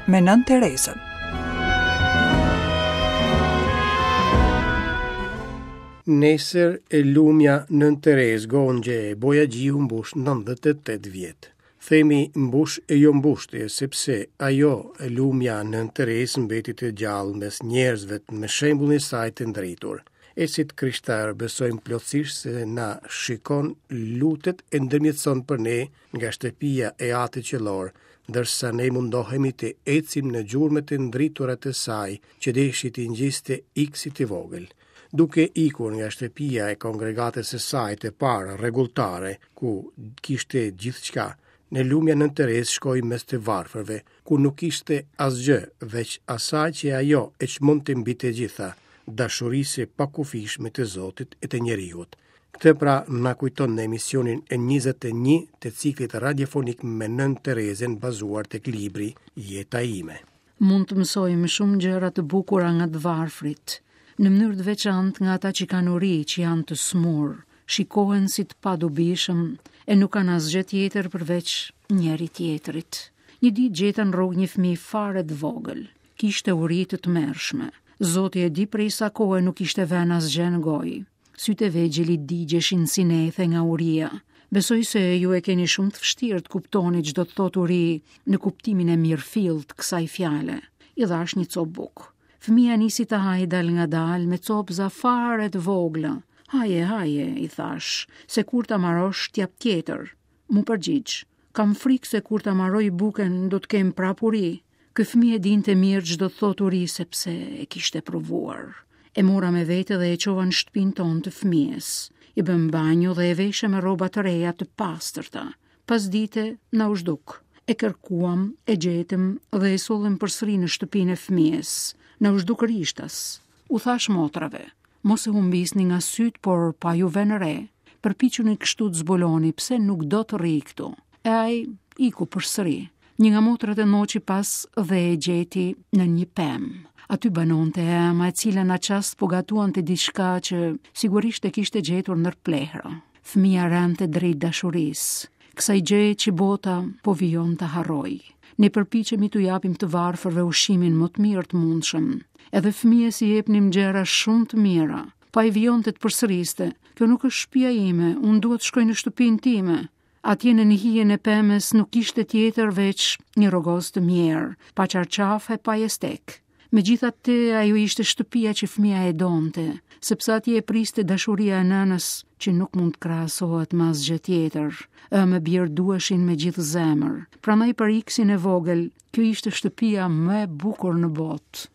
me Nën Teresën. Nesër e lumja Nën Teresë Gonxhe e Bojaxhiu mbush 98 vjet. Themi mbush e jo mbushtje, sepse ajo e lumja Nën Teresë mbeti të gjallë mes njerëzve me shembullin e saj të drejtur. E si të krishtar besojmë plotësisht se na shikon, lutet e ndërmjetëson për ne nga shtëpia e Atit qellor, ndërsa ne mundohemi të ecim në gjurmët e ndritura të saj që deshi të ngjiste iksit i vogël. Duke ikur nga shtëpia e kongregatës së saj të parë rregulltare, ku kishte gjithçka, në lumja Nën Teresë shkoi mes të varfërve, ku nuk kishte asgjë veç asaj që ajo e çmonte mbi të gjitha, dashurisë pa kufishme të Zotit e të njeriut. Këtë pra na kujton në emisionin e 21 të ciklit radiofonik me Nën Teresën bazuar tek libri Jeta ime. Mund të mësojmë shumë gjëra të bukura nga të varfrit, në mënyrë të veçantë nga ata që kanë uri, që janë të smur, shikohen si të padobishëm e nuk kanë asgjë tjetër përveç njëri tjetrit. Një ditë gjeta në rrugë një fëmijë fare të vogël. Kishte uri të tmerrshme. Zoti e di prej sa kohe nuk ishte vënë asgjë në gojë. Sytë e vegjël i digjeshin si nethe nga uria. Besoj se ju e keni shumë të vështirë të kuptoni çdo të thotë uri në kuptimin e mirëfillt kësaj fjale. I dhash një copë bukë. Fëmia nisi të hajë dal nga dal me copëza fare të vogla. Haje, i thash, se kur ta marrosh t'jap tjetër. Mu përgjigj, kam frikë se kur ta marroj buken do të kem prap uri. Ky fëmijë dinte mirë çdo të thotë uri sepse e kishte provuar. E mora me vete dhe e çova në shtëpinë tonë të fëmijës. I bëm banjo dhe e veshe me rroba të reja të pastërta. Pas dite na u zhduk. E kërkuam, e gjetëm dhe e sollëm përsëri në shtëpinë e fëmijës. Në u zhduk rishtas. U thash motrave, mos e humbisni nga syt, por pa ju vënë re. Përpiquni kështu të zbuloni pse nuk do të rri këtu. E ai iku përsëri. Një nga motrat e noqi pas dhe e gjeti në një pemë. Aty banonte ema e cila në qast po gatuan të diçka që sigurisht e kishte gjetur ndër plehra. Fëmia rante drejt dashurisë. Kësaj gjëje që bota po vijon të harroj. Ne përpiqemi t'u japim të varfërve ushqimin më të mirë të mundshëm. Edhe fëmijës i jepnim gjëra shumë të mira. Pa i vijonte të përsëriste, kjo nuk është shtëpia ime, unë duhet të shkoj në shtëpinë time. Atje në hijen e pemës nuk ishte tjetër veç një rrogos të mjerë, pa qarqaf e pa jestek. Megjithatë, ajo ishte shtëpia që fëmia e donte, sepse atje e priste dashuria e nënës që nuk mund të krahasohet me asgjë tjetër. Me birë duheshin me gjithë zemër. Prandaj për iksin e vogël, kjo ishte shtëpia më e bukur në botë.